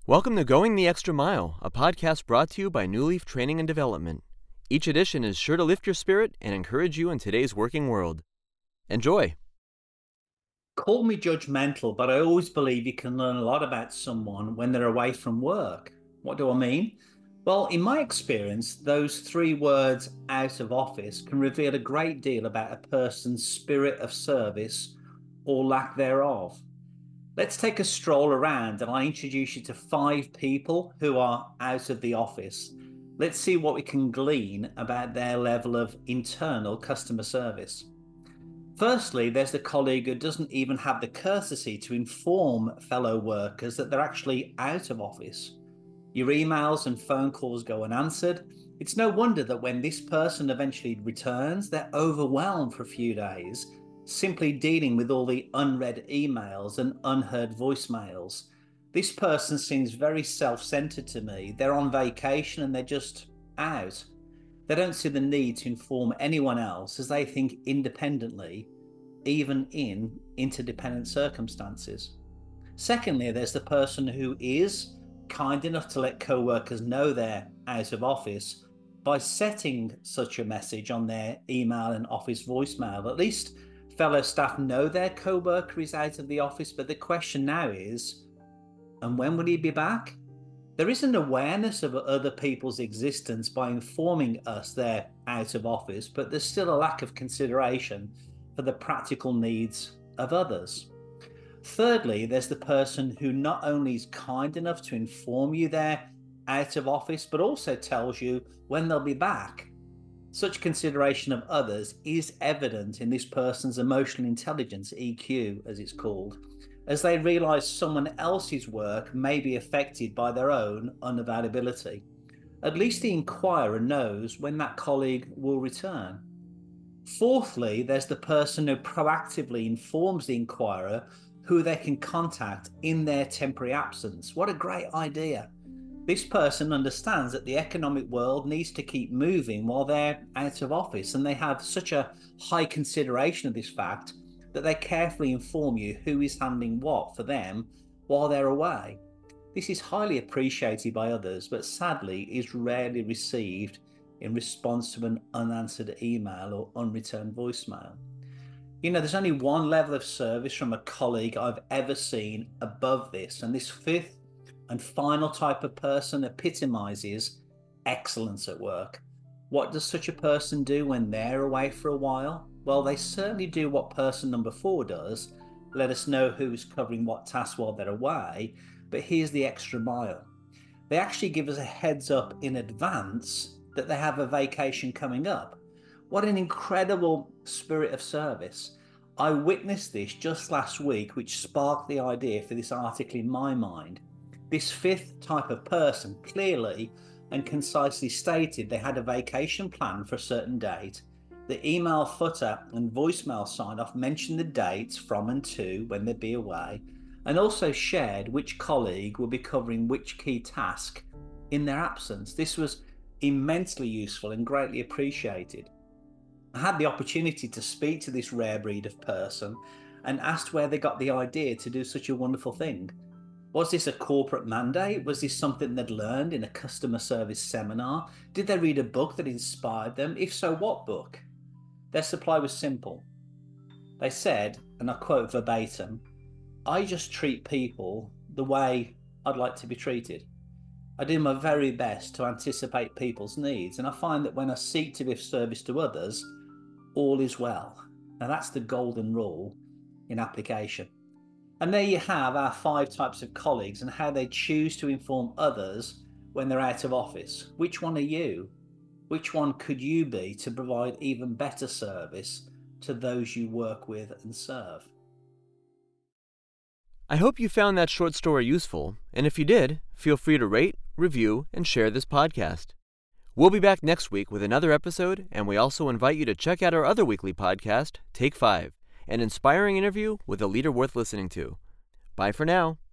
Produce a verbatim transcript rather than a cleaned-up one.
Welcome to Going the Extra Mile, a podcast brought to you by New Leaf Training and Development. Each edition is sure to lift your spirit and encourage you in today's working world. Enjoy! Call me judgmental, but I always believe you can learn a lot about someone when they're away from work. What do I mean? Well, in my experience, those three words, out of office, can reveal a great deal about a person's spirit of service or lack thereof. Let's take a stroll around and I'll introduce you to five people who are out of the office. Let's see what we can glean about their level of internal customer service. Firstly, there's the colleague who doesn't even have the courtesy to inform fellow workers that they're actually out of office. Your emails and phone calls go unanswered. It's no wonder that when this person eventually returns, they're overwhelmed for a few days, simply dealing with all the unread emails and unheard voicemails. This person seems very self-centered to me. They're on vacation and they're just out. They don't see the need to inform anyone else as they think independently, even in interdependent circumstances. Secondly, there's the person who is kind enough to let co-workers know they're out of office by setting such a message on their email and office voicemail. At least fellow staff know their co-worker is out of the office, but the question now is, and when will he be back? There is an awareness of other people's existence by informing us they're out of office, but there's still a lack of consideration for the practical needs of others. Thirdly, there's the person who not only is kind enough to inform you they're out of office, but also tells you when they'll be back. Such consideration of others is evident in this person's emotional intelligence, E Q as it's called, as they realise someone else's work may be affected by their own unavailability. At least the inquirer knows when that colleague will return. Fourthly, there's the person who proactively informs the inquirer who they can contact in their temporary absence. What a great idea. This person understands that the economic world needs to keep moving while they're out of office, and they have such a high consideration of this fact that they carefully inform you who is handling what for them while they're away. This is highly appreciated by others, but sadly is rarely received in response to an unanswered email or unreturned voicemail. You know, there's only one level of service from a colleague I've ever seen above this, and this fifth and final type of person epitomizes excellence at work. What does such a person do when they're away for a while? Well, they certainly do what person number four does, let us know who's covering what task while they're away, but here's the extra mile. They actually give us a heads up in advance that they have a vacation coming up. What an incredible spirit of service. I witnessed this just last week, which sparked the idea for this article in my mind. This fifth type of person clearly and concisely stated they had a vacation plan for a certain date. The email footer and voicemail sign-off mentioned the dates from and to when they'd be away, and also shared which colleague would be covering which key task in their absence. This was immensely useful and greatly appreciated. I had the opportunity to speak to this rare breed of person and asked where they got the idea to do such a wonderful thing. Was this a corporate mandate? Was this something they'd learned in a customer service seminar? Did they read a book that inspired them? If so, what book? Their supply was simple. They said, and I quote verbatim, "I just treat people the way I'd like to be treated. I do my very best to anticipate people's needs, and I find that when I seek to be of service to others, all is well." Now that's the golden rule in application. And there you have our five types of colleagues and how they choose to inform others when they're out of office. Which one are you? Which one could you be to provide even better service to those you work with and serve? I hope you found that short story useful, and if you did, feel free to rate, review, and share this podcast. We'll be back next week with another episode, and we also invite you to check out our other weekly podcast, Take Five, an inspiring interview with a leader worth listening to. Bye for now.